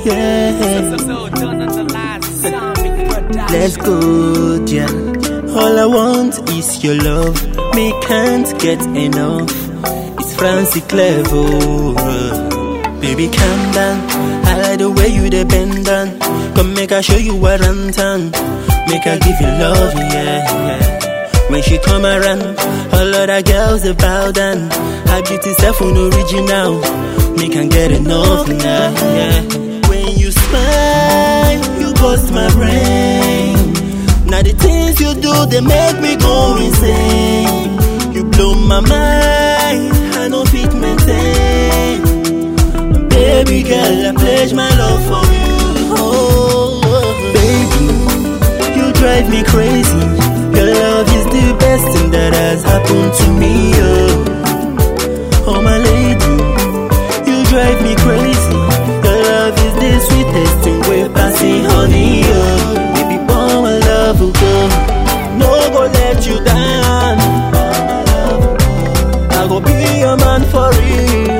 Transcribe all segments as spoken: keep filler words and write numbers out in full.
yeah. So, so, so done on the last Sonic production. Let's go, yeah. All I want is your love. Me can't get enough. It's Francie Clevo. Baby, calm down. I like the way you dey bend down. Come make I show you what I'm done. Make I give you love, yeah, yeah. When she come around, all other girls they bow down. Her beauty self on original. Me can get enough now, yeah. When you smile, you bust my brain. Now the things you do, they make me go insane. You blow my mind, I don't fit maintain. Baby girl, I pledge my love for you. Oh, baby, you drive me crazy. Your love is the best thing that has happened to me. Oh, oh my lady, you drive me crazy. Your love is the sweetest thing we're passing, honey. Oh, baby, boy, my love will go. No go let you down. I go be your man for real.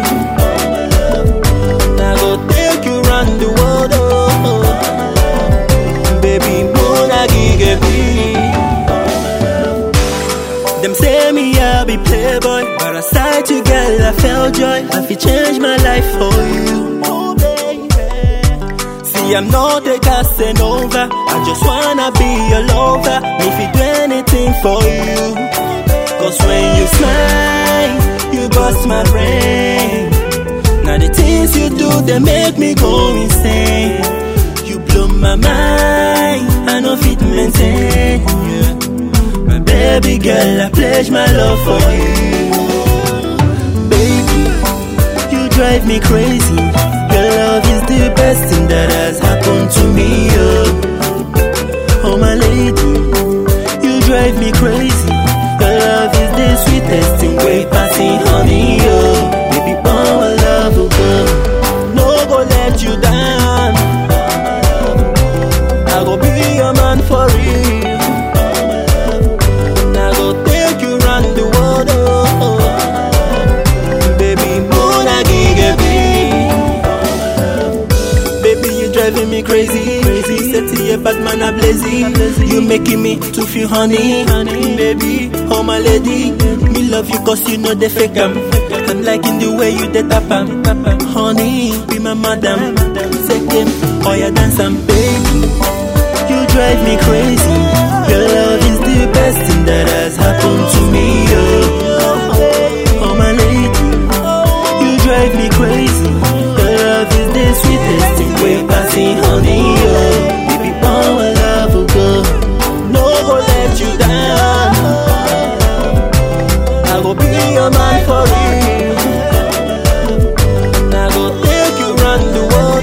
I go take you round the world. Oh, baby, Mona Gigabi. Them say me I'll be playboy, but aside you girl I felt joy. I feel change my life for you, oh baby. See I'm not a Casanova, I just wanna be your lover. Me fi do anything for you. Cause when you smile, you bust my brain. Now the things you do, they make me go insane. You blow my mind, I know fit maintain, yeah. Baby girl, I pledge my love for you. Baby, you drive me crazy. Your love is the best thing that has happened to me. Oh, oh my lady, you drive me crazy. Your love is the sweetest thing we're passing, honey. Oh, baby, boy, my love will go. No go let you down. I go be your man for real. Driving me crazy, crazy. Setting a bad man a blazy. You making me to feel honey, honey, baby. Oh my lady, me love you cause you know the fake am. I'm liking the way you dey tap am, honey. Be my madam, second, oh yeah dance am, baby. You drive me crazy. Your love is the best thing that has happened to me. Oh, oh my lady, you drive me crazy. Your love is the sweetest thing we're passing, honey. Oh, baby, boy, my love will go. No go let you down. I go be your man for real. I go take you round the world.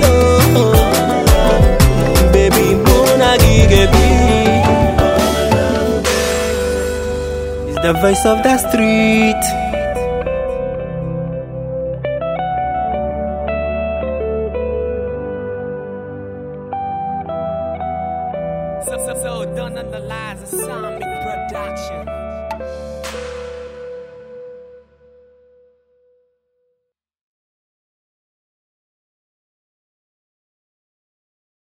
Oh, baby, Mona Gigabi. It's the voice of the street. So, so, so done on the lines of Sonic production.